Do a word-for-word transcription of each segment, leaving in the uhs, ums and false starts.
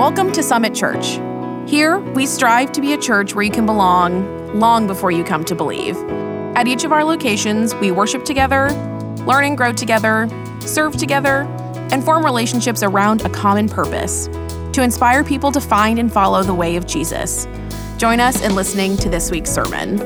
Welcome to Summit Church. Here, we strive to be a church where you can belong long before you come to believe. At each of our locations, we worship together, learn and grow together, serve together, and form relationships around a common purpose, to inspire people to find and follow the way of Jesus. Join us in listening to this week's sermon.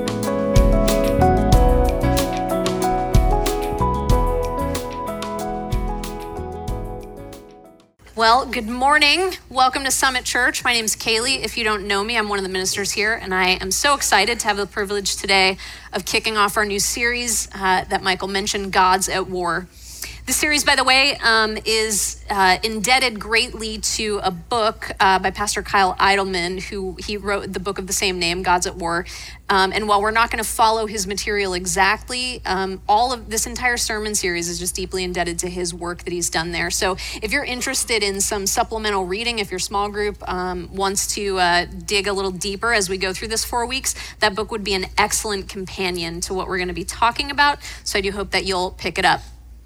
Well, good morning. Welcome to Summit Church. My name is Kaylee. If you don't know me, I'm one of the ministers here, and I am so excited to have the privilege today of kicking off our new series uh, that Michael mentioned, Gods at War. This series, by the way, um, is uh, indebted greatly to a book uh, by Pastor Kyle Idleman, who he wrote the book of the same name, Gods at War. Um, and while we're not going to follow his material exactly, um, all of this entire sermon series is just deeply indebted to his work that he's done there. So if you're interested in some supplemental reading, if your small group um, wants to uh, dig a little deeper as we go through this four weeks, that book would be an excellent companion to what we're going to be talking about. So I do hope that you'll pick it up.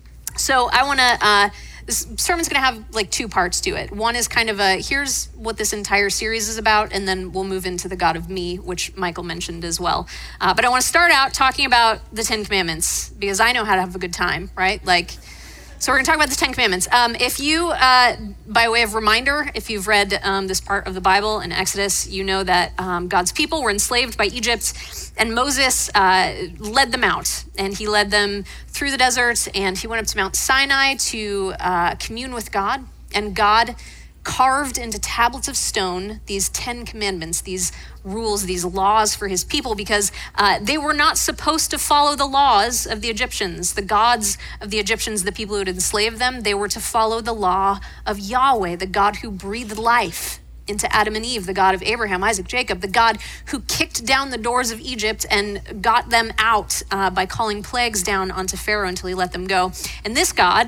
So I want to, uh, this sermon's going to have like two parts to it. One is kind of a, here's what this entire series is about, and then we'll move into the God of me, which Michael mentioned as well. Uh, but I want to start out talking about the Ten Commandments, because I know how to have a good time, right? Like, so we're going to talk about the Ten Commandments. Um, if you, uh, by way of reminder, if you've read um, this part of the Bible in Exodus, you know that um, God's people were enslaved by Egypt, and Moses uh, led them out, and he led them through the desert, and he went up to Mount Sinai to uh, commune with God, and God carved into tablets of stone these Ten Commandments, these rules, these laws for his people, because uh, they were not supposed to follow the laws of the Egyptians, the gods of the Egyptians, the people who had enslaved them. They were to follow the law of Yahweh, the God who breathed life into Adam and Eve, the God of Abraham, Isaac, Jacob, the God who kicked down the doors of Egypt and got them out uh, by calling plagues down onto Pharaoh until he let them go. And this God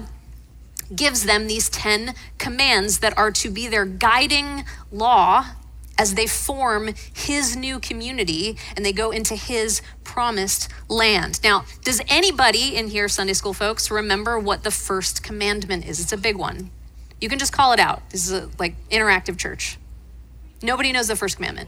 gives them these ten commands that are to be their guiding law as they form his new community and they go into his promised land. Now, does anybody in here, Sunday school folks, remember what the first commandment is? It's a big one. You can just call it out. This is a like interactive church. Nobody knows the first commandment.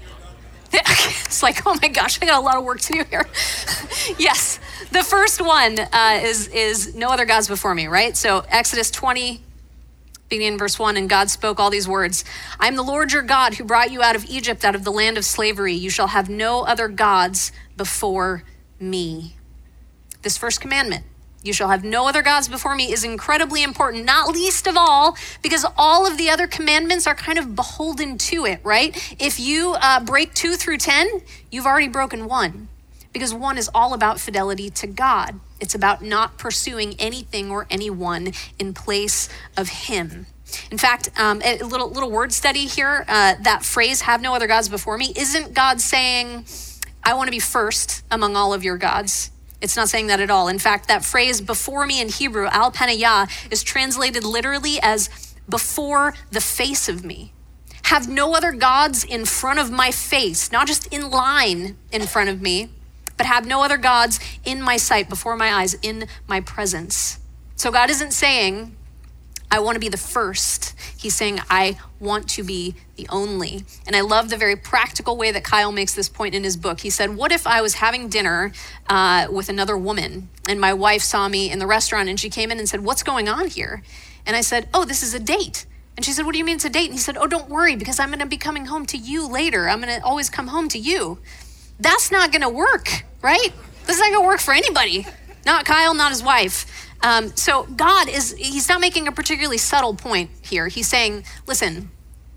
It's like, oh my gosh, I got a lot of work to do here. Yes, the first one uh, is, is no other gods before me, right? So Exodus twenty, beginning in verse one, and God spoke all these words. I am the Lord your God who brought you out of Egypt, out of the land of slavery. You shall have no other gods before me. This first commandment, you shall have no other gods before me, is incredibly important, not least of all because all of the other commandments are kind of beholden to it, right? If you uh, break two through ten, you've already broken one, because one is all about fidelity to God. It's about not pursuing anything or anyone in place of him. In fact, um, a little little word study here, uh, that phrase, have no other gods before me, isn't God saying, I want to be first among all of your gods? It's not saying that at all. In fact, that phrase before me in Hebrew, al panayah, is translated literally as before the face of me. Have no other gods in front of my face, not just in line in front of me, but have no other gods in my sight, before my eyes, in my presence. So God isn't saying, I want to be the first. He's saying, I want to be the only. And I love the very practical way that Kyle makes this point in his book. He said, what if I was having dinner uh, with another woman and my wife saw me in the restaurant and she came in and said, what's going on here? And I said, oh, this is a date. And she said, what do you mean it's a date? And he said, oh, don't worry, because I'm going to be coming home to you later. I'm going to always come home to you. That's not going to work, right? This is not going to work for anybody. Not Kyle, not his wife. Um, so God is, he's not making a particularly subtle point here. He's saying, listen,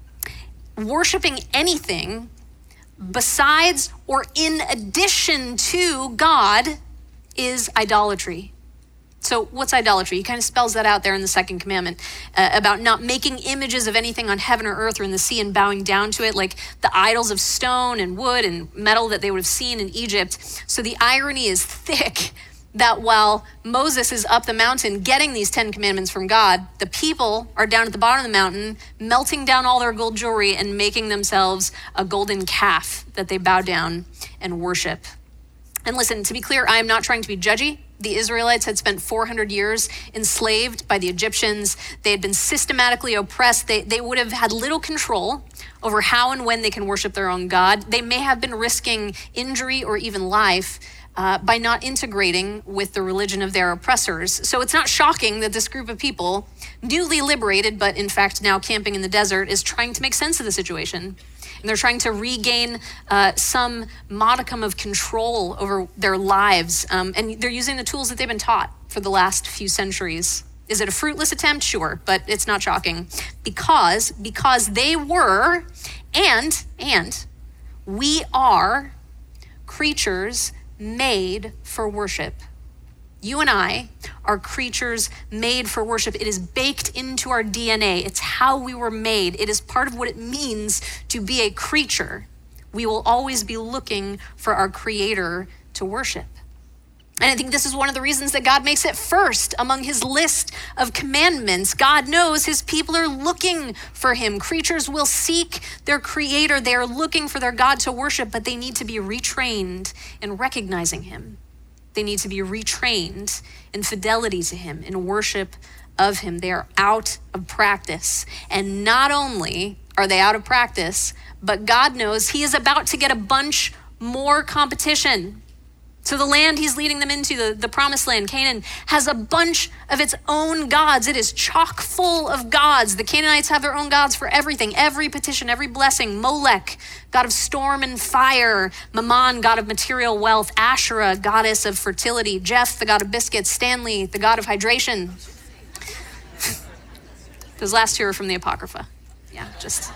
worshiping anything besides or in addition to God is idolatry. So what's idolatry? He kind of spells that out there in the second commandment uh, about not making images of anything on heaven or earth or in the sea and bowing down to it, like the idols of stone and wood and metal that they would have seen in Egypt. So the irony is thick that while Moses is up the mountain getting these Ten Commandments from God, the people are down at the bottom of the mountain, melting down all their gold jewelry and making themselves a golden calf that they bow down and worship. And listen, to be clear, I am not trying to be judgy. The Israelites had spent four hundred years enslaved by the Egyptians. They had been systematically oppressed. They, they would have had little control over how and when they can worship their own God. They may have been risking injury or even life uh, by not integrating with the religion of their oppressors. So it's not shocking that this group of people, newly liberated, but in fact now camping in the desert, is trying to make sense of the situation. And they're trying to regain uh, some modicum of control over their lives. Um, and they're using the tools that they've been taught for the last few centuries. Is it a fruitless attempt? Sure, but it's not shocking. Because, because they were, and, and, we are creatures made for worship. You and I are creatures made for worship. It is baked into our D N A. It's how we were made. It is part of what it means to be a creature. We will always be looking for our Creator to worship. And I think this is one of the reasons that God makes it first among his list of commandments. God knows his people are looking for him. Creatures will seek their Creator. They are looking for their God to worship, but they need to be retrained in recognizing him. They need to be retrained in fidelity to him, in worship of him. They are out of practice. And not only are they out of practice, but God knows he is about to get a bunch more competition. So the land he's leading them into, the, the promised land, Canaan, has a bunch of its own gods. It is chock full of gods. The Canaanites have their own gods for everything, every petition, every blessing. Molech, god of storm and fire. Mammon, god of material wealth. Asherah, goddess of fertility. Jeff, the god of biscuits. Stanley, the god of hydration. Those last two are from the Apocrypha. Yeah, just...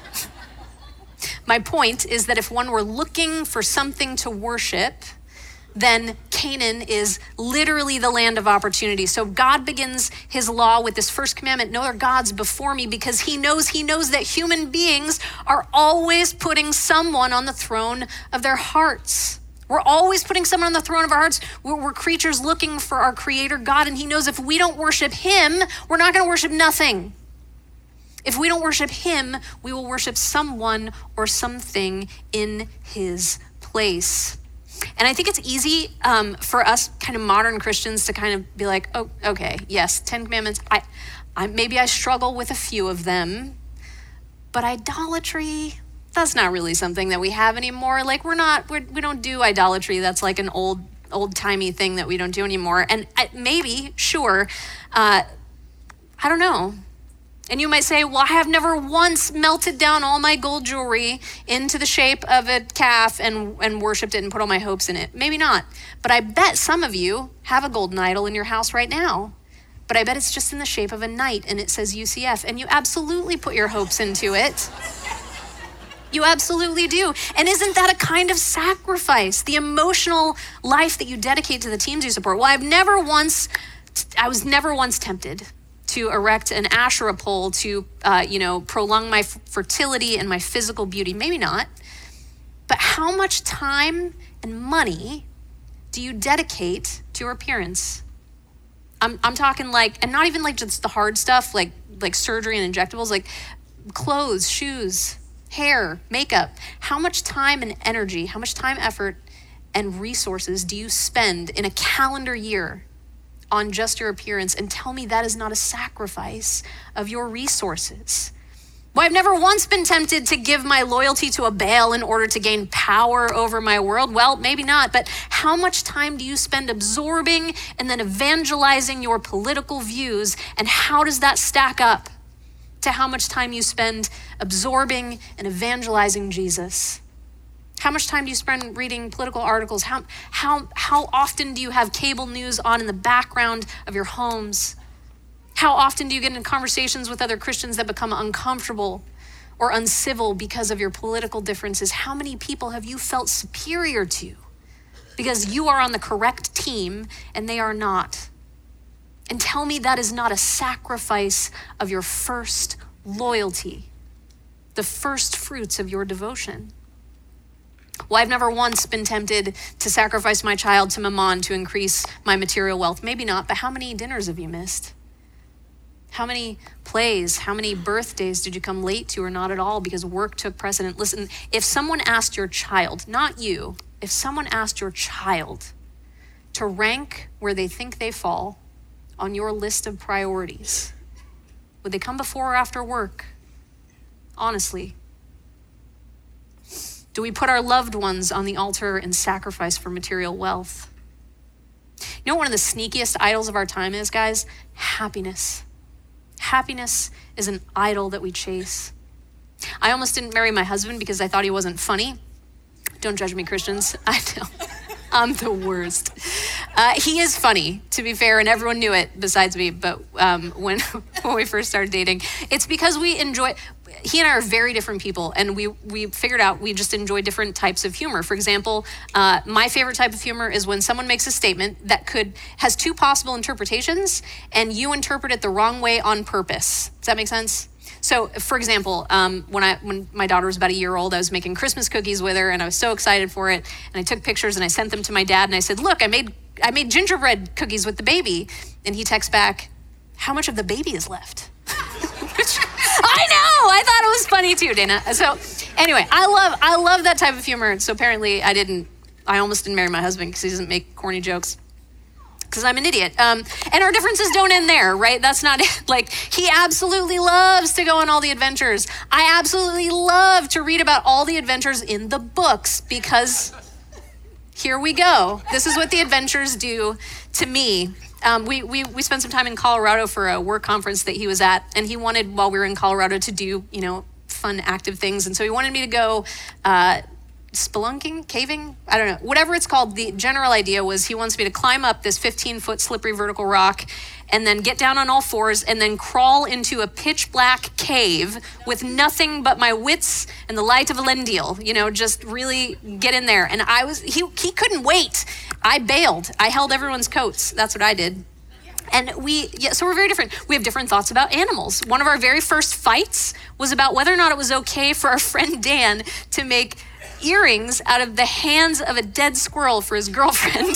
My point is that if one were looking for something to worship, then Canaan is literally the land of opportunity. So God begins his law with this first commandment, no other gods before me, because he knows, he knows that human beings are always putting someone on the throne of their hearts. We're always putting someone on the throne of our hearts. We're, we're creatures looking for our Creator God, and he knows if we don't worship him, we're not gonna worship nothing. If we don't worship him, we will worship someone or something in his place. And I think it's easy um, for us kind of modern Christians to kind of be like, oh, okay, yes, Ten Commandments. I, I maybe I struggle with a few of them, but idolatry, that's not really something that we have anymore. Like we're not, we're, we don't do idolatry. That's like an old, old timey thing that we don't do anymore. And I, maybe, sure, uh, I don't know. And you might say, well, I have never once melted down all my gold jewelry into the shape of a calf and, and worshiped it and put all my hopes in it. Maybe not. But I bet some of you have a golden idol in your house right now. But I bet it's just in the shape of a knight and it says U C F. And you absolutely put your hopes into it. You absolutely do. And isn't that a kind of sacrifice? The emotional life that you dedicate to the teams you support. Well, I've never once, I was never once tempted to erect an Asherah pole to, uh, you know, prolong my f- fertility and my physical beauty. Maybe not. But how much time and money do you dedicate to your appearance? I'm I'm talking like, and not even like just the hard stuff, like like surgery and injectables, like clothes, shoes, hair, makeup. How much time and energy, how much time, effort, and resources do you spend in a calendar year on just your appearance? And tell me that is not a sacrifice of your resources. Well, I've never once been tempted to give my loyalty to a Baal in order to gain power over my world. Well, maybe not, but how much time do you spend absorbing and then evangelizing your political views? And how does that stack up to how much time you spend absorbing and evangelizing Jesus? How much time do you spend reading political articles? How, how, how often do you have cable news on in the background of your homes? How often do you get into conversations with other Christians that become uncomfortable or uncivil because of your political differences? How many people have you felt superior to because you are on the correct team and they are not? And tell me that is not a sacrifice of your first loyalty, the first fruits of your devotion. Well, I've never once been tempted to sacrifice my child to Mammon to increase my material wealth. Maybe not, but how many dinners have you missed? How many plays, how many birthdays did you come late to or not at all because work took precedent? Listen, if someone asked your child, not you, if someone asked your child to rank where they think they fall on your list of priorities? Would they come before or after work? Honestly. Do we put our loved ones on the altar and sacrifice for material wealth? You know what one of the sneakiest idols of our time is, guys? Happiness. Happiness is an idol that we chase. I almost didn't marry my husband because I thought he wasn't funny. Don't judge me, Christians. I know. I'm the worst. Uh, he is funny, to be fair, and everyone knew it besides me, but um, when, when we first started dating, it's because we enjoy, he and I are very different people, and we we figured out we just enjoy different types of humor. For example, uh, my favorite type of humor is when someone makes a statement that could, has two possible interpretations, and you interpret it the wrong way on purpose. Does that make sense? So, for example, um, when I when my daughter was about a year old, I was making Christmas cookies with her, and I was so excited for it. And I took pictures and I sent them to my dad, and I said, "Look, I made I made gingerbread cookies with the baby." And he texts back, "How much of the baby is left?" Which, I know, I thought it was funny too, Dana. So, anyway, I love I love that type of humor. So apparently, I didn't. I almost didn't marry my husband because he doesn't make corny jokes. Because I'm an idiot. Um, and our differences don't end there, right? That's not it. Like, he absolutely loves to go on all the adventures. I absolutely love to read about all the adventures in the books because here we go. This is what the adventures do to me. Um, we, we, we spent some time in Colorado for a work conference that he was at, and he wanted, while we were in Colorado, to do, you know, fun, active things. And so he wanted me to go uh, spelunking, caving, I don't know, whatever it's called. The general idea was he wants me to climb up this fifteen foot slippery vertical rock and then get down on all fours and then crawl into a pitch black cave with nothing but my wits and the light of a Lendil, you know, just really get in there. And I was, he, he couldn't wait. I bailed. I held everyone's coats. That's what I did. And we, yeah, so we're very different. We have different thoughts about animals. One of our very first fights was about whether or not it was okay for our friend Dan to make earrings out of the hands of a dead squirrel for his girlfriend.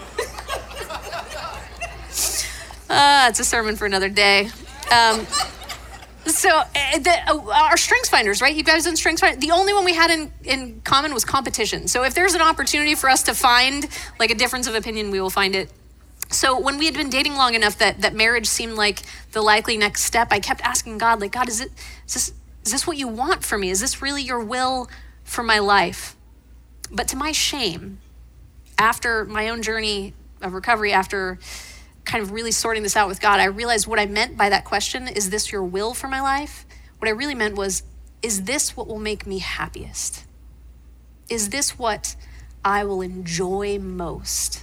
uh, it's a sermon for another day. Um, so uh, the, uh, our strengths finders, right? You guys done strengths finders? The only one we had in, in common was competition. So if there's an opportunity for us to find like a difference of opinion, we will find it. So when we had been dating long enough that, that marriage seemed like the likely next step, I kept asking God, like, God, is it is this is this what you want for me? Is this really your will for my life? But to my shame, after my own journey of recovery, after kind of really sorting this out with God, I realized what I meant by that question, is this your will for my life? What I really meant was, is this what will make me happiest? Is this what I will enjoy most?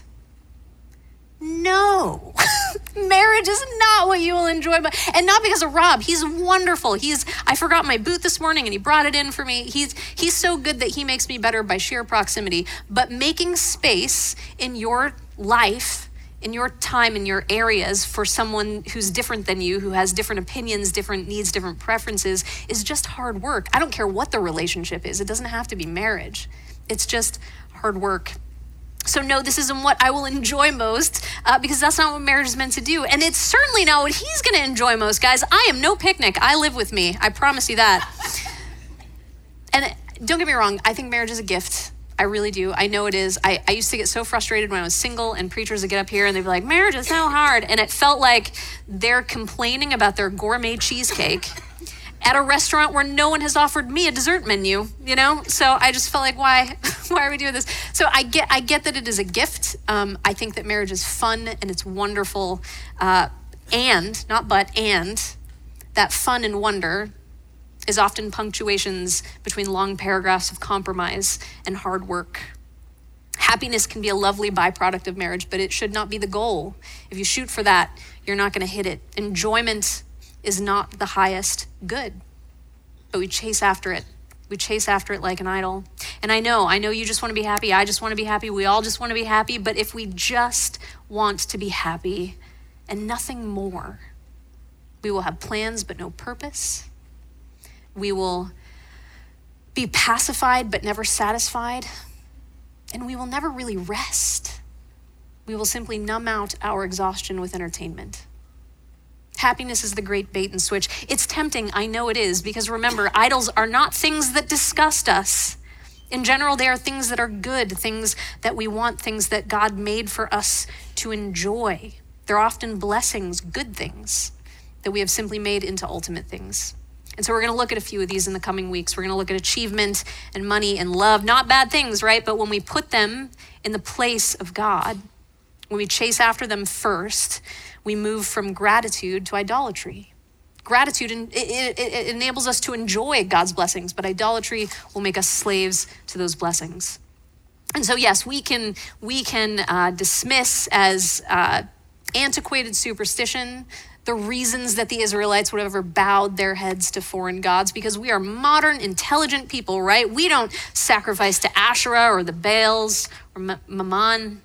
No, marriage is not what you will enjoy, but and not because of Rob. He's wonderful. He's, I forgot my boot this morning and he brought it in for me. He's, he's so good that he makes me better by sheer proximity. But making space in your life, in your time, in your areas for someone who's different than you, who has different opinions, different needs, different preferences, is just hard work. I don't care what the relationship is. It doesn't have to be marriage. It's just hard work. So no, this isn't what I will enjoy most uh, because that's not what marriage is meant to do. And it's certainly not what he's gonna enjoy most, guys. I am no picnic. I live with me. I promise you that. And don't get me wrong, I think marriage is a gift. I really do. I know it is. I, I used to get so frustrated when I was single and preachers would get up here and they'd be like, marriage is so hard. And it felt like they're complaining about their gourmet cheesecake at a restaurant where no one has offered me a dessert menu, you know? So I just felt like, why, why are we doing this? So I get I get that it is a gift. Um, I think that marriage is fun and it's wonderful. Uh, and, not but, and, that fun and wonder is often punctuations between long paragraphs of compromise and hard work. Happiness can be a lovely byproduct of marriage, but it should not be the goal. If you shoot for that, you're not gonna hit it. Enjoyment is not the highest good, but we chase after it. We chase after it like an idol. And I know, I know you just want to be happy. I just want to be happy. We all just want to be happy. But if we just want to be happy and nothing more, we will have plans but no purpose. We will be pacified but never satisfied. And we will never really rest. We will simply numb out our exhaustion with entertainment. Happiness is the great bait and switch. It's tempting, I know it is, because remember, idols are not things that disgust us. In general, they are things that are good, things that we want, things that God made for us to enjoy. They're often blessings, good things that we have simply made into ultimate things. And so we're going to look at a few of these in the coming weeks. We're going to look at achievement and money and love, not bad things, right? But when we put them in the place of God, when we chase after them first, we move from gratitude to idolatry. Gratitude, it, it, it enables us to enjoy God's blessings, but idolatry will make us slaves to those blessings. And so yes, we can, we can uh, dismiss as uh, antiquated superstition the reasons that the Israelites would have ever bowed their heads to foreign gods, because we are modern, intelligent people, right? We don't sacrifice to Asherah or the Baals or M- Mammon.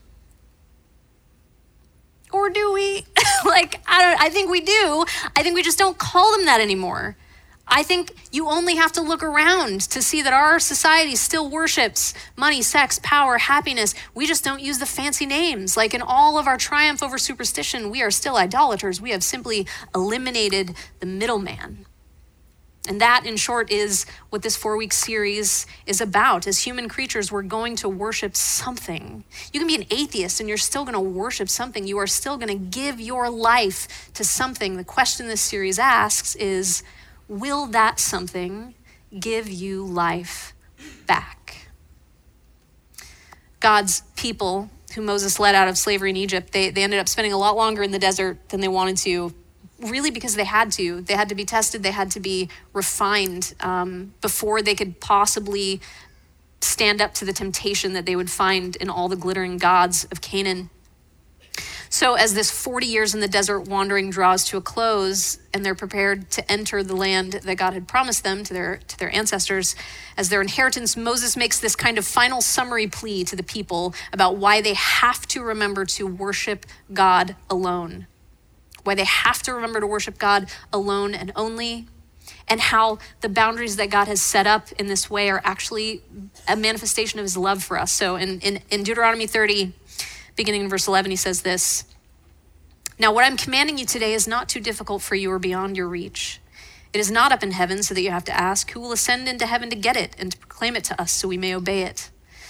Or do we? like, I don't, I think we do. I think we just don't call them that anymore. I think you only have to look around to see that our society still worships money, sex, power, happiness. We just don't use the fancy names. Like in all of our triumph over superstition, we are still idolaters. We have simply eliminated the middleman. And that, in short, is what this four-week series is about. As human creatures, we're going to worship something. You can be an atheist and you're still going to worship something. You are still going to give your life to something. The question this series asks is, will that something give you life back? God's people, who Moses led out of slavery in Egypt, they, they ended up spending a lot longer in the desert than they wanted to, really because they had to. They had to be tested. They had to be refined um, before they could possibly stand up to the temptation that they would find in all the glittering gods of Canaan. So as this forty years in the desert wandering draws to a close and they're prepared to enter the land that God had promised them to their, to their ancestors as their inheritance, Moses makes this kind of final summary plea to the people about why they have to remember to worship God alone. Why they have to remember to worship God alone and only, and how the boundaries that God has set up in this way are actually a manifestation of his love for us. So in, in, in Deuteronomy thirty, beginning in verse eleven, he says this, "Now what I'm commanding you today is not too difficult for you or beyond your reach. It is not up in heaven so that you have to ask, who will ascend into heaven to get it and to proclaim it to us so we may obey it?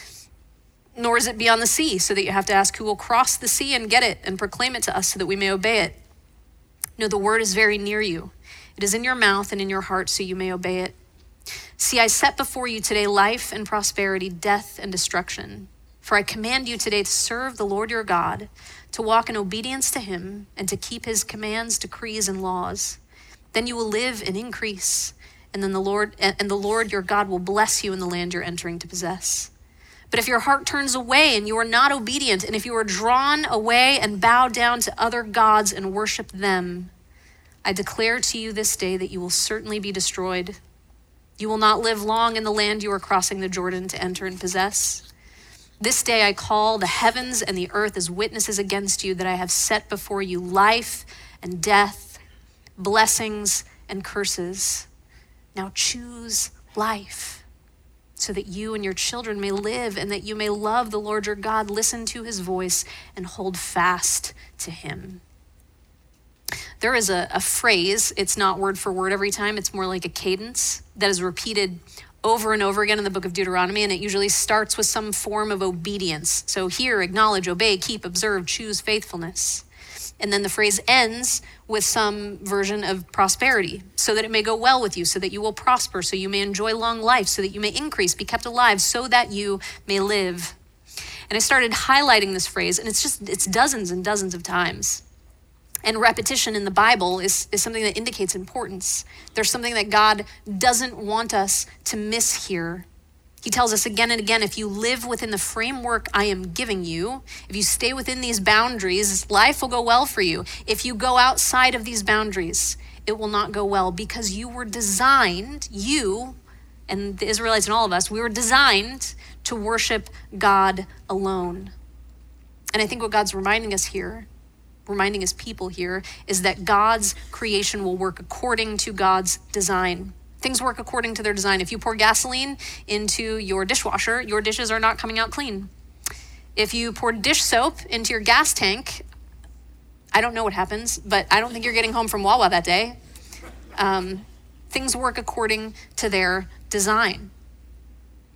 Nor is it beyond the sea so that you have to ask, who will cross the sea and get it and proclaim it to us so that we may obey it? No, the word is very near you. It is in your mouth and in your heart so you may obey it. See, I set before you today life and prosperity, death and destruction. For I command you today to serve the Lord your God, to walk in obedience to him, and to keep his commands, decrees, and laws. Then you will live and increase, and then the Lord and the Lord your God will bless you in the land you're entering to possess. But if your heart turns away and you are not obedient, and if you are drawn away and bow down to other gods and worship them, I declare to you this day that you will certainly be destroyed. You will not live long in the land you are crossing the Jordan to enter and possess. This day I call the heavens and the earth as witnesses against you that I have set before you life and death, blessings and curses. Now choose life, so that you and your children may live and that you may love the Lord your God, listen to his voice, and hold fast to him." There is a, a phrase, it's not word for word every time, it's more like a cadence that is repeated over and over again in the book of Deuteronomy, and it usually starts with some form of obedience. So hear, acknowledge, obey, keep, observe, choose faithfulness. And then the phrase ends with some version of prosperity, so that it may go well with you, so that you will prosper, so you may enjoy long life, so that you may increase, be kept alive, so that you may live. And I started highlighting this phrase, and it's just, it's dozens and dozens of times. And repetition in the Bible is, is something that indicates importance. There's something that God doesn't want us to miss here. He tells us again and again, if you live within the framework I am giving you, if you stay within these boundaries, life will go well for you. If you go outside of these boundaries, it will not go well, because you were designed, you and the Israelites and all of us, we were designed to worship God alone. And I think what God's reminding us here, reminding his people here, is that God's creation will work according to God's design. Things work according to their design. If you pour gasoline into your dishwasher, your dishes are not coming out clean. If you pour dish soap into your gas tank, I don't know what happens, but I don't think you're getting home from Wawa that day. Um, things work according to their design.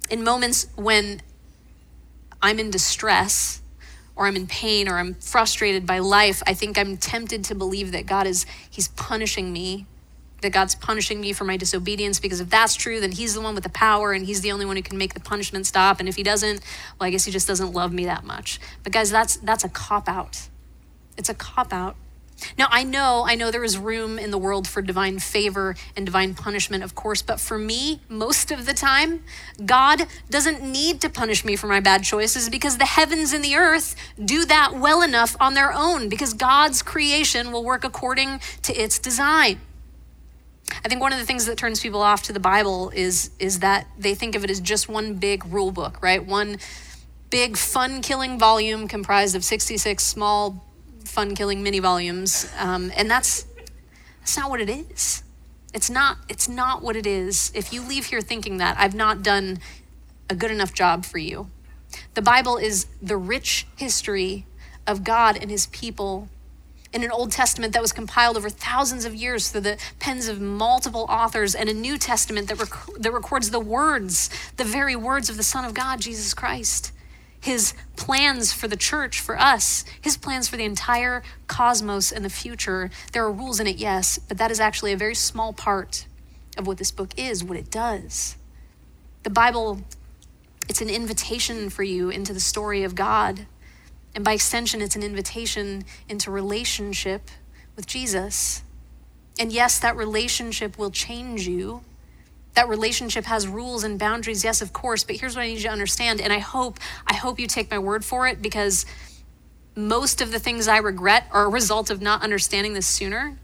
In moments when I'm in distress or I'm in pain or I'm frustrated by life, I think I'm tempted to believe that God is, he's punishing me, that God's punishing me for my disobedience, because if that's true, then he's the one with the power and he's the only one who can make the punishment stop. And if he doesn't, well, I guess he just doesn't love me that much. But guys, that's that's a cop-out. It's a cop-out. Now, I know, I know there is room in the world for divine favor and divine punishment, of course, but for me, most of the time, God doesn't need to punish me for my bad choices because the heavens and the earth do that well enough on their own, because God's creation will work according to its design. I think one of the things that turns people off to the Bible is, is that they think of it as just one big rule book, right? One big fun-killing volume comprised of sixty-six small fun-killing mini volumes, um, and that's that's not what it is. It's not. It's not what it is. If you leave here thinking that, I've not done a good enough job for you. The Bible is the rich history of God and his people in an Old Testament that was compiled over thousands of years through the pens of multiple authors, and a New Testament that, rec- that records the words, the very words of the Son of God, Jesus Christ. His plans for the church, for us, his plans for the entire cosmos and the future. There are rules in it, yes, but that is actually a very small part of what this book is, what it does. The Bible, it's an invitation for you into the story of God. And by extension, it's an invitation into relationship with Jesus. And yes, that relationship will change you. That relationship has rules and boundaries, yes, of course, but here's what I need you to understand, and I hope, I hope you take my word for it, because most of the things I regret are a result of not understanding this sooner.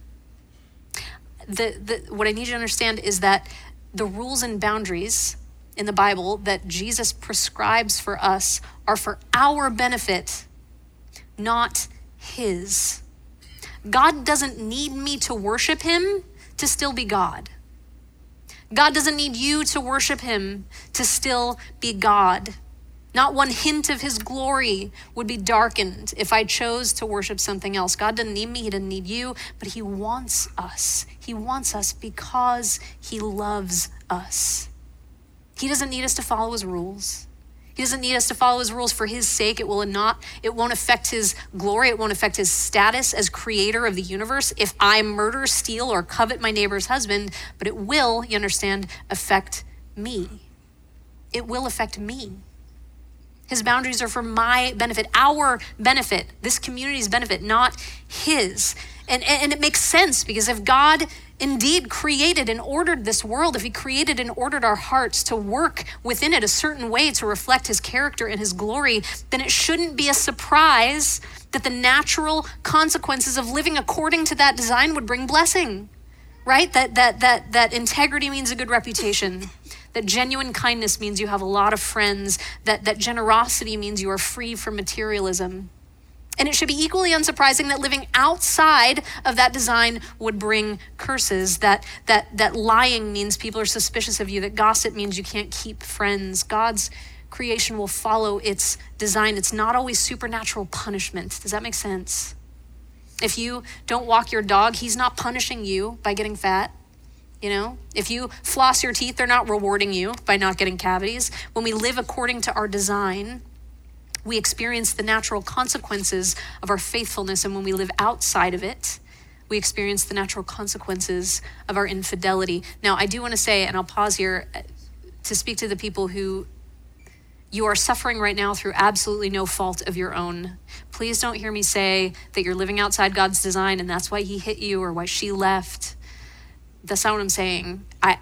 The, the, what I need you to understand is that the rules and boundaries in the Bible that Jesus prescribes for us are for our benefit, not his. God doesn't need me to worship him to still be God. God doesn't need you to worship him to still be God. Not one hint of his glory would be darkened if I chose to worship something else. God doesn't need me, he doesn't need you, but he wants us. He wants us because he loves us. He doesn't need us to follow his rules. He doesn't need us to follow his rules for his sake. It will not, it won't affect his glory. It won't affect his status as creator of the universe if I murder, steal, or covet my neighbor's husband, but it will, you understand, affect me. It will affect me. His boundaries are for my benefit, our benefit, this community's benefit, not his. And, and it makes sense, because if God indeed created and ordered this world, if he created and ordered our hearts to work within it a certain way to reflect his character and his glory, then it shouldn't be a surprise that the natural consequences of living according to that design would bring blessing, right? That that that that integrity means a good reputation, that genuine kindness means you have a lot of friends, that that generosity means you are free from materialism. And it should be equally unsurprising that living outside of that design would bring curses, that that that lying means people are suspicious of you, that gossip means you can't keep friends. God's creation will follow its design. It's not always supernatural punishment. Does that make sense? If you don't walk your dog, he's not punishing you by getting fat. You know, if you floss your teeth, they're not rewarding you by not getting cavities. When we live according to our design, we experience the natural consequences of our faithfulness, and when we live outside of it, we experience the natural consequences of our infidelity. Now, I do want to say, and I'll pause here to speak to the people who you are suffering right now through absolutely no fault of your own. Please don't hear me say that you're living outside God's design and that's why he hit you or why she left. That's not what I'm saying. I,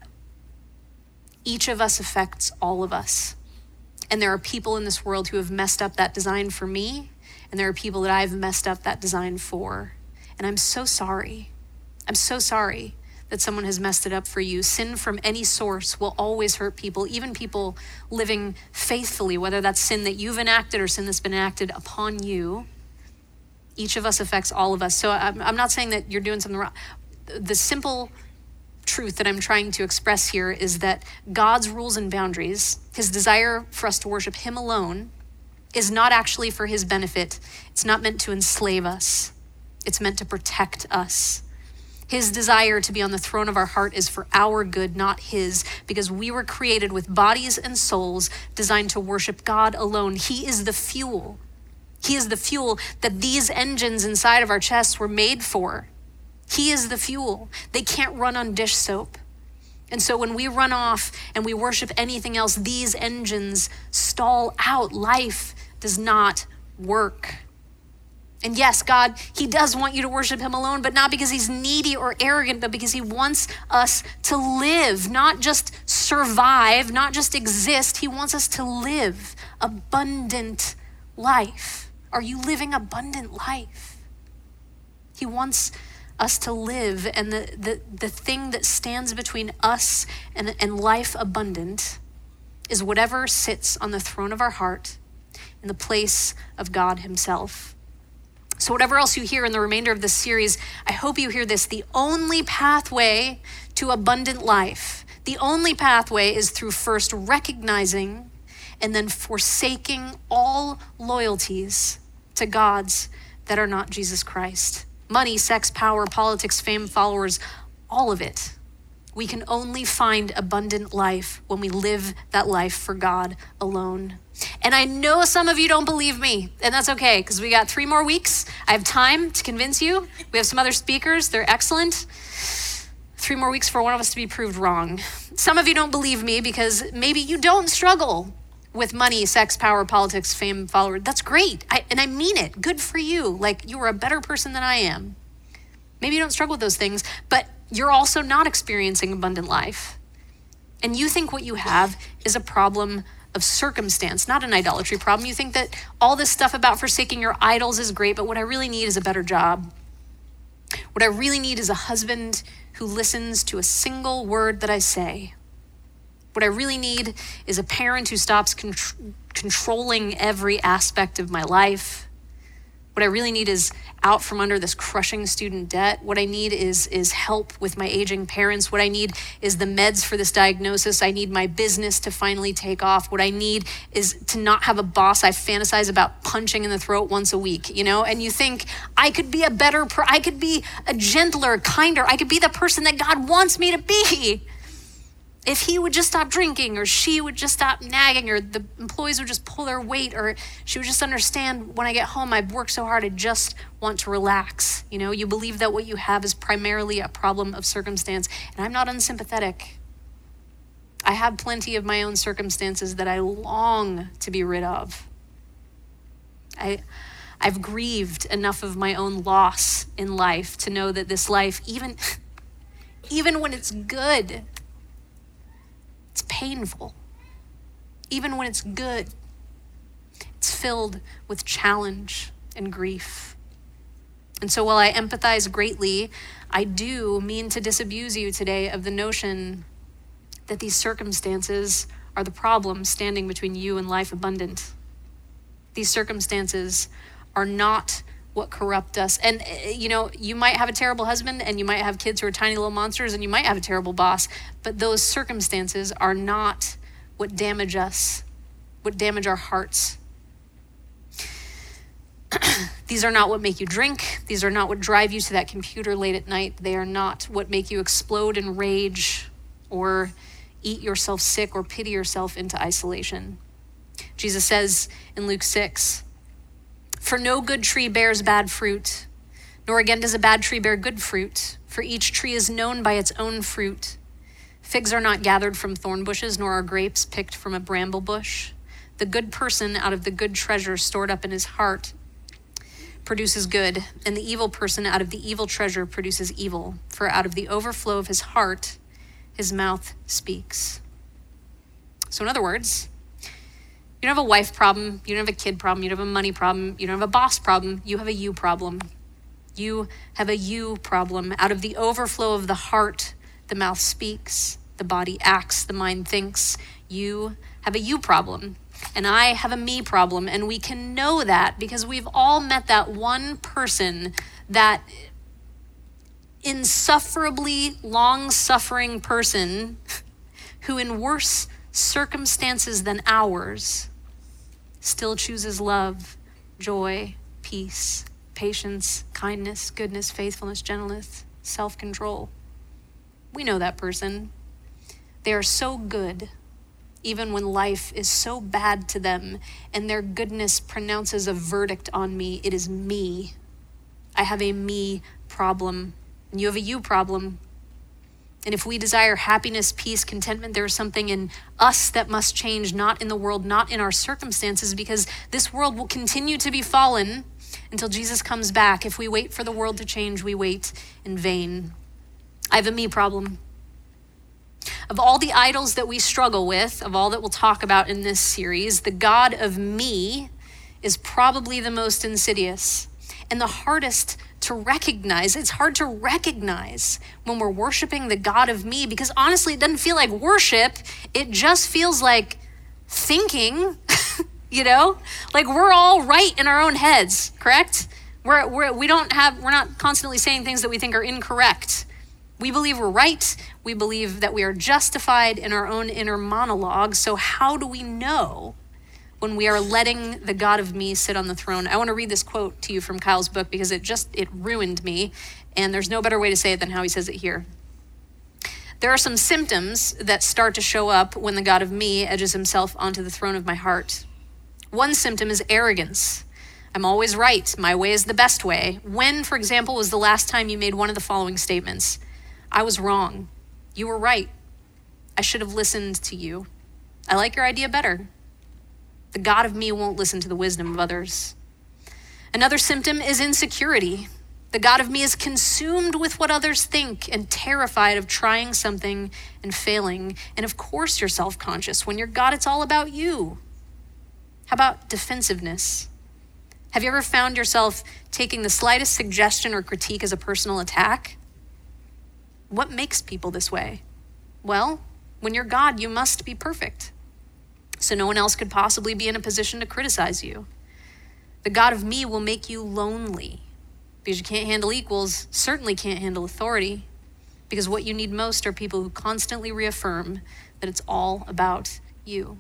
each of us affects all of us. And there are people in this world who have messed up that design for me, and there are people that I've messed up that design for. And I'm so sorry. I'm so sorry that someone has messed it up for you. Sin from any source will always hurt people, even people living faithfully, whether that's sin that you've enacted or sin that's been enacted upon you. Each of us affects all of us. So I'm, I'm not saying that you're doing something wrong. The simple truth that I'm trying to express here is that God's rules and boundaries, his desire for us to worship him alone, is not actually for his benefit. It's not meant to enslave us. It's meant to protect us. His desire to be on the throne of our heart is for our good, not his, because we were created with bodies and souls designed to worship God alone. He is the fuel. He is the fuel that these engines inside of our chests were made for. He is the fuel. They can't run on dish soap. And so when we run off and we worship anything else, these engines stall out. Life does not work. And yes, God, he does want you to worship him alone, but not because he's needy or arrogant, but because he wants us to live, not just survive, not just exist. He wants us to live abundant life. Are you living abundant life? He wants us to live, and the, the, the thing that stands between us and, and life abundant is whatever sits on the throne of our heart in the place of God himself. So whatever else you hear in the remainder of this series, I hope you hear this. The only pathway to abundant life, the only pathway is through first recognizing and then forsaking all loyalties to gods that are not Jesus Christ. Money, sex, power, politics, fame, followers, all of it. We can only find abundant life when we live that life for God alone. And I know some of you don't believe me, and that's okay, because we got three more weeks. I have time to convince you. We have some other speakers. They're excellent. Three more weeks for one of us to be proved wrong. Some of you don't believe me because maybe you don't struggle with money, sex, power, politics, fame, followers. That's great. I, and I mean it. Good for you. Like, you are a better person than I am. Maybe you don't struggle with those things, but you're also not experiencing abundant life. And you think what you have is a problem of circumstance, not an idolatry problem. You think that all this stuff about forsaking your idols is great, but what I really need is a better job. What I really need is a husband who listens to a single word that I say. What I really need is a parent who stops con- controlling every aspect of my life. What I really need is out from under this crushing student debt. What I need is, is help with my aging parents. What I need is the meds for this diagnosis. I need my business to finally take off. What I need is to not have a boss I fantasize about punching in the throat once a week, you know? And you think, I could be a better, per- I could be a gentler, kinder, I could be the person that God wants me to be. If he would just stop drinking, or she would just stop nagging, or the employees would just pull their weight, or she would just understand when I get home, I've worked so hard, I just want to relax. You know, you believe that what you have is primarily a problem of circumstance. And I'm not unsympathetic. I have plenty of my own circumstances that I long to be rid of. I, I've grieved enough of my own loss in life to know that this life, even, even when it's good, it's painful. Even when it's good, it's filled with challenge and grief. And so while I empathize greatly, I do mean to disabuse you today of the notion that these circumstances are the problem standing between you and life abundant. These circumstances are not what corrupt us. And, you know, you might have a terrible husband, and you might have kids who are tiny little monsters, and you might have a terrible boss, but those circumstances are not what damage us, what damage our hearts. These are not what make you drink. These are not what drive you to that computer late at night. They are not what make you explode in rage or eat yourself sick or pity yourself into isolation. Jesus says in Luke six, "For no good tree bears bad fruit, nor again does a bad tree bear good fruit. For each tree is known by its own fruit. Figs are not gathered from thorn bushes, nor are grapes picked from a bramble bush. The good person out of the good treasure stored up in his heart produces good, and the evil person out of the evil treasure produces evil. For out of the overflow of his heart, his mouth speaks." So in other words, you don't have a wife problem, you don't have a kid problem, you don't have a money problem, you don't have a boss problem, you have a you problem. You have a you problem. Out of the overflow of the heart, the mouth speaks, the body acts, the mind thinks. You have a you problem, and I have a me problem, and we can know that because we've all met that one person, that insufferably long-suffering person who in worse circumstances than ours still chooses love, joy, peace, patience, kindness, goodness, faithfulness, gentleness, self-control. We know that person. They are so good, even when life is so bad to them, and their goodness pronounces a verdict on me. It is me. I have a me problem, and you have a you problem. And if we desire happiness, peace, contentment, there is something in us that must change, not in the world, not in our circumstances, because this world will continue to be fallen until Jesus comes back. If we wait for the world to change, we wait in vain. I have a me problem. Of all the idols that we struggle with, of all that we'll talk about in this series, the God of me is probably the most insidious and the hardest to recognize. It's hard to recognize when we're worshiping the God of me, because honestly, it doesn't feel like worship. It just feels like thinking, you know, like we're all right in our own heads, correct? We're, we're, we don't have, we're not constantly saying things that we think are incorrect. We believe we're right. We believe that we are justified in our own inner monologue. So how do we know when we are letting the God of me sit on the throne? I want to read this quote to you from Kyle's book because it just, it ruined me. And there's no better way to say it than how he says it here. There are some symptoms that start to show up when the God of me edges himself onto the throne of my heart. One symptom is arrogance. I'm always right. My way is the best way. When, for example, was the last time you made one of the following statements? I was wrong. You were right. I should have listened to you. I like your idea better. The God of me won't listen to the wisdom of others. Another symptom is insecurity. The God of me is consumed with what others think and terrified of trying something and failing. And of course you're self-conscious. When you're God, it's all about you. How about defensiveness? Have you ever found yourself taking the slightest suggestion or critique as a personal attack? What makes people this way? Well, when you're God, you must be perfect. So no one else could possibly be in a position to criticize you. The God of me will make you lonely because you can't handle equals, certainly can't handle authority, because what you need most are people who constantly reaffirm that it's all about you.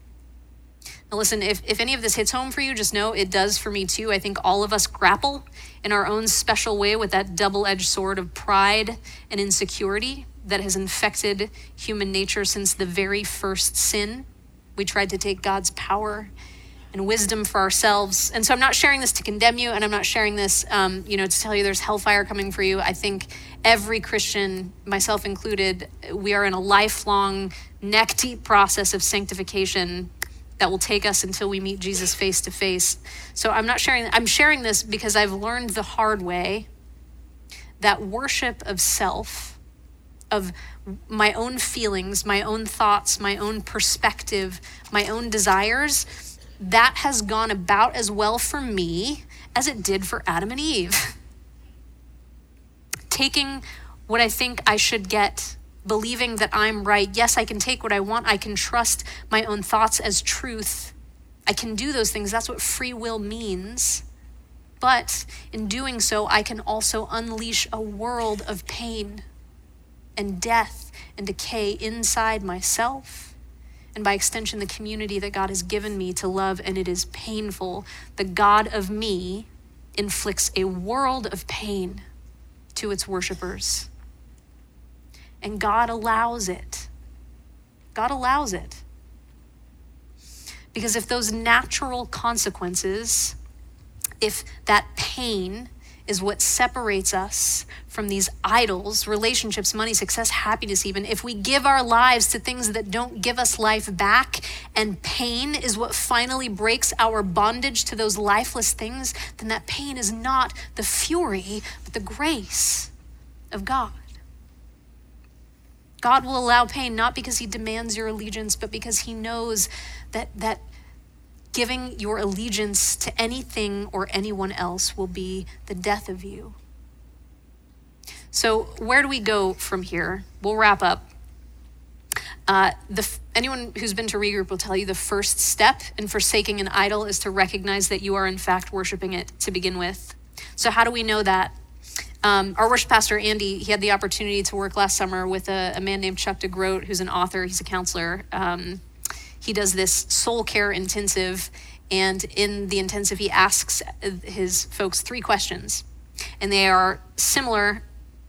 Now listen, if, if any of this hits home for you, just know it does for me too. I think all of us grapple in our own special way with that double-edged sword of pride and insecurity that has infected human nature since the very first sin. We tried to take God's power and wisdom for ourselves. And so I'm not sharing this to condemn you, and I'm not sharing this, um, you know, to tell you there's hellfire coming for you. I think every Christian, myself included, we are in a lifelong, neck-deep process of sanctification that will take us until we meet Jesus face to face. So I'm not sharing, I'm sharing this because I've learned the hard way that worship of self, of my own feelings, my own thoughts, my own perspective, my own desires, that has gone about as well for me as it did for Adam and Eve. Taking what I think I should get, believing that I'm right. Yes, I can take what I want. I can trust my own thoughts as truth. I can do those things. That's what free will means. But in doing so, I can also unleash a world of pain and death and decay inside myself, and by extension, the community that God has given me to love, and it is painful. The God of me inflicts a world of pain to its worshipers. And God allows it. God allows it. Because if those natural consequences, if that pain is what separates us from these idols, relationships, money, success, happiness even, if we give our lives to things that don't give us life back, and pain is what finally breaks our bondage to those lifeless things, then that pain is not the fury, but the grace of God. God will allow pain not because he demands your allegiance, but because he knows that that giving your allegiance to anything or anyone else will be the death of you. So where do we go from here? We'll wrap up. Uh, the, anyone who's been to Regroup will tell you the first step in forsaking an idol is to recognize that you are in fact worshiping it to begin with. So how do we know that? Um, our worship pastor, Andy, he had the opportunity to work last summer with a, a man named Chuck DeGroat, who's an author, he's a counselor. Um, he does this soul care intensive, and in the intensive, he asks his folks three questions. And they are similar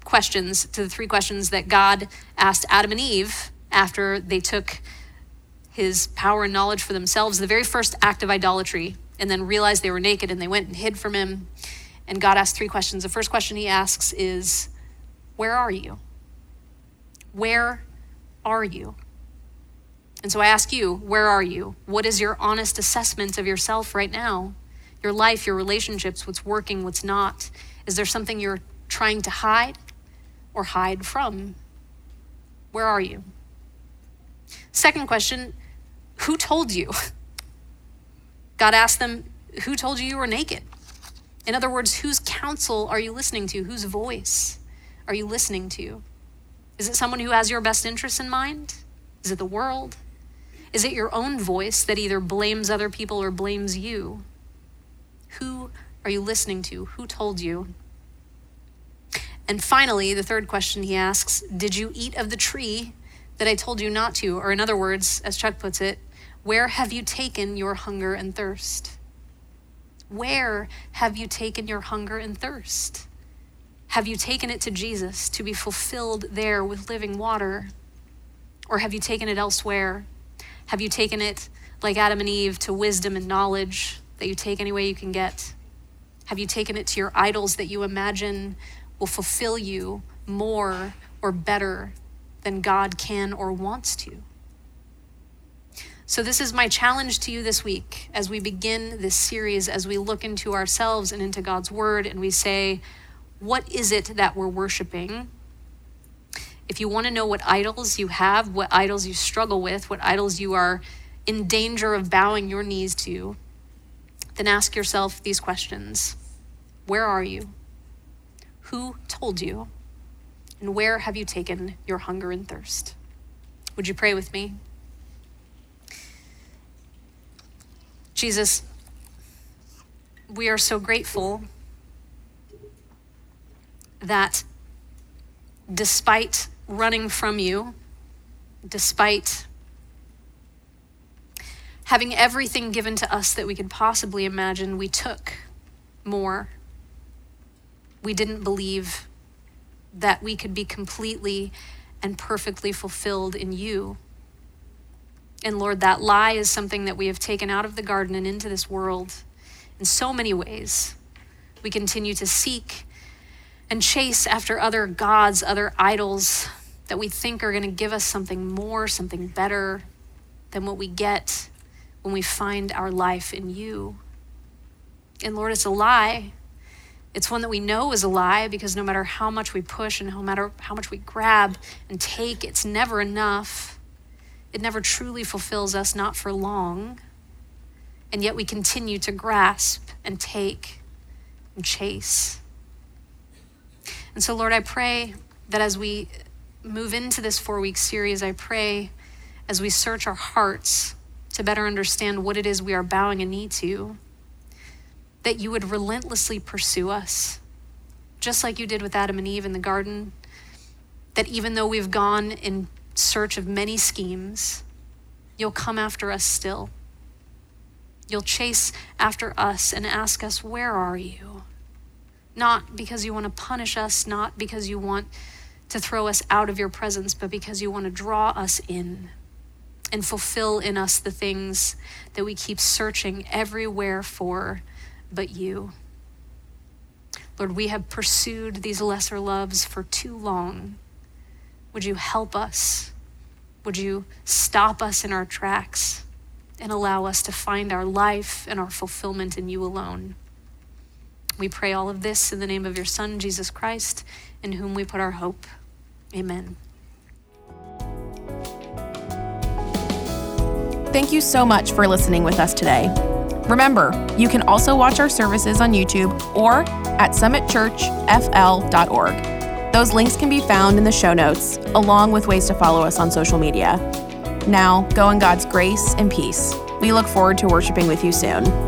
questions, to the three questions that God asked Adam and Eve after they took his power and knowledge for themselves, the very first act of idolatry, and then realized they were naked and they went and hid from him. And God asked three questions. The first question he asks is, where are you? Where are you? And so I ask you, where are you? What is your honest assessment of yourself right now? Your life, your relationships, what's working, what's not? Is there something you're trying to hide or hide from? Where are you? Second question, who told you? God asked them, who told you you were naked? In other words, whose counsel are you listening to? Whose voice are you listening to? Is it someone who has your best interests in mind? Is it the world? Is it your own voice that either blames other people or blames you? Who are you listening to? Who told you? And finally, the third question he asks, did you eat of the tree that I told you not to? Or in other words, as Chuck puts it, where have you taken your hunger and thirst? Where have you taken your hunger and thirst? Have you taken it to Jesus to be fulfilled there with living water? Or have you taken it elsewhere? Have you taken it, like Adam and Eve, to wisdom and knowledge that you take any way you can get? Have you taken it to your idols that you imagine will fulfill you more or better than God can or wants to? So this is my challenge to you this week as we begin this series, as we look into ourselves and into God's word and we say, what is it that we're worshiping? If you want to know what idols you have, what idols you struggle with, what idols you are in danger of bowing your knees to, then ask yourself these questions. Where are you? Who told you? And where have you taken your hunger and thirst? Would you pray with me? Jesus, we are so grateful that despite running from you, despite having everything given to us that we could possibly imagine, we took more. We didn't believe that we could be completely and perfectly fulfilled in you. And Lord, that lie is something that we have taken out of the garden and into this world in so many ways. We continue to seek and chase after other gods, other idols that we think are going to give us something more, something better than what we get when we find our life in you. And Lord, it's a lie. It's one that we know is a lie because no matter how much we push and no matter how much we grab and take, it's never enough. It never truly fulfills us, not for long. And yet we continue to grasp and take and chase. And so, Lord, I pray that as we move into this four-week series, I pray as we search our hearts to better understand what it is we are bowing a knee to, that you would relentlessly pursue us, just like you did with Adam and Eve in the garden, that even though we've gone in search of many schemes, you'll come after us still. You'll chase after us and ask us, where are you? Not because you want to punish us, not because you want to throw us out of your presence, but because you want to draw us in and fulfill in us the things that we keep searching everywhere for but you. Lord, we have pursued these lesser loves for too long. Would you help us? Would you stop us in our tracks and allow us to find our life and our fulfillment in you alone? We pray all of this in the name of your Son, Jesus Christ, in whom we put our hope. Amen. Thank you so much for listening with us today. Remember, you can also watch our services on YouTube or at summit church f l dot org. Those links can be found in the show notes, along with ways to follow us on social media. Now, go in God's grace and peace. We look forward to worshiping with you soon.